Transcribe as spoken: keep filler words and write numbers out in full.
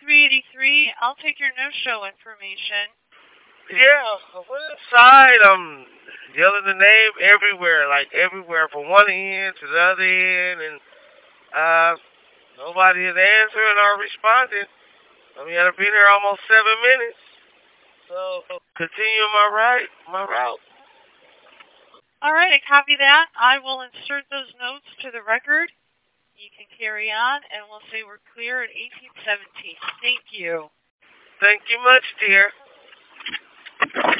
three eighty-three. I'll take your no-show information. Yeah, I went inside. I'm yelling the name everywhere, like everywhere, from one end to the other end, and uh, nobody is answering or responding. I mean, I've been here almost seven minutes, so continue my right, my route. All right, I copy that. I will insert those notes to the record. You can carry on, and we'll say we're clear at eighteen seventeen. Thank you. Thank you much, dear.